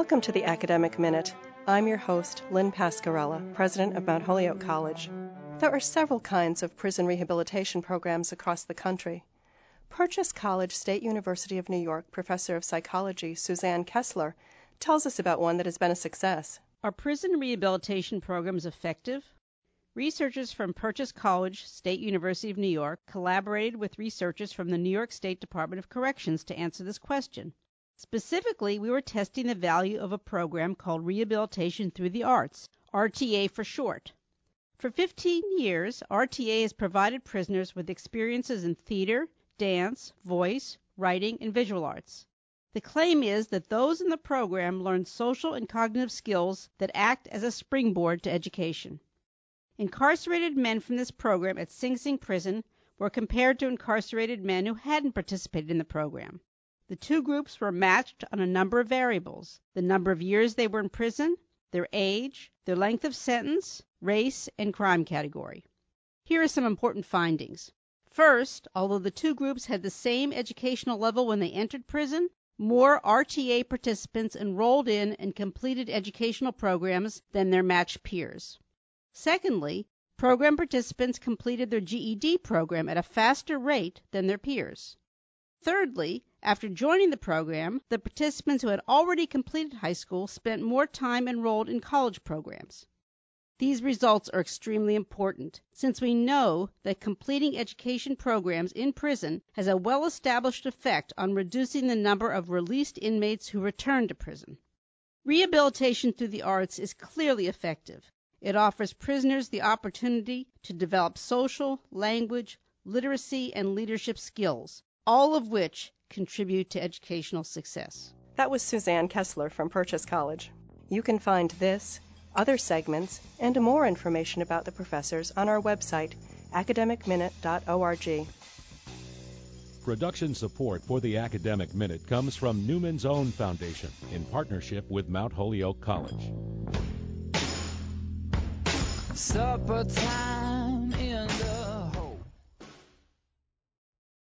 Welcome to the Academic Minute. I'm your host, Lynn Pascarella, president of Mount Holyoke College. There are several kinds of prison rehabilitation programs across the country. Purchase College State University of New York professor of psychology Suzanne Kessler tells us about one that has been a success. Are prison rehabilitation programs effective? Researchers from Purchase College State University of New York collaborated with researchers from the New York State Department of Corrections to answer this question. Specifically, we were testing the value of a program called Rehabilitation Through the Arts, RTA for short. For 15 years, RTA has provided prisoners with experiences in theater, dance, voice, writing, and visual arts. The claim is that those in the program learn social and cognitive skills that act as a springboard to education. Incarcerated men from this program at Sing Sing Prison were compared to incarcerated men who hadn't participated in the program. The two groups were matched on a number of variables: the number of years they were in prison, their age, their length of sentence, race, and crime category. Here are some important findings. First, although the two groups had the same educational level when they entered prison, more RTA participants enrolled in and completed educational programs than their matched peers. Secondly, program participants completed their GED program at a faster rate than their peers. Thirdly, after joining the program, the participants who had already completed high school spent more time enrolled in college programs. These results are extremely important, since we know that completing education programs in prison has a well-established effect on reducing the number of released inmates who return to prison. Rehabilitation through the arts is clearly effective. It offers prisoners the opportunity to develop social, language, literacy, and leadership skills, all of which contribute to educational success. That was Suzanne Kessler from Purchase College. You can find this, other segments, and more information about the professors on our website, academicminute.org. Production support for the Academic Minute comes from Newman's Own Foundation in partnership with Mount Holyoke College. Supper time.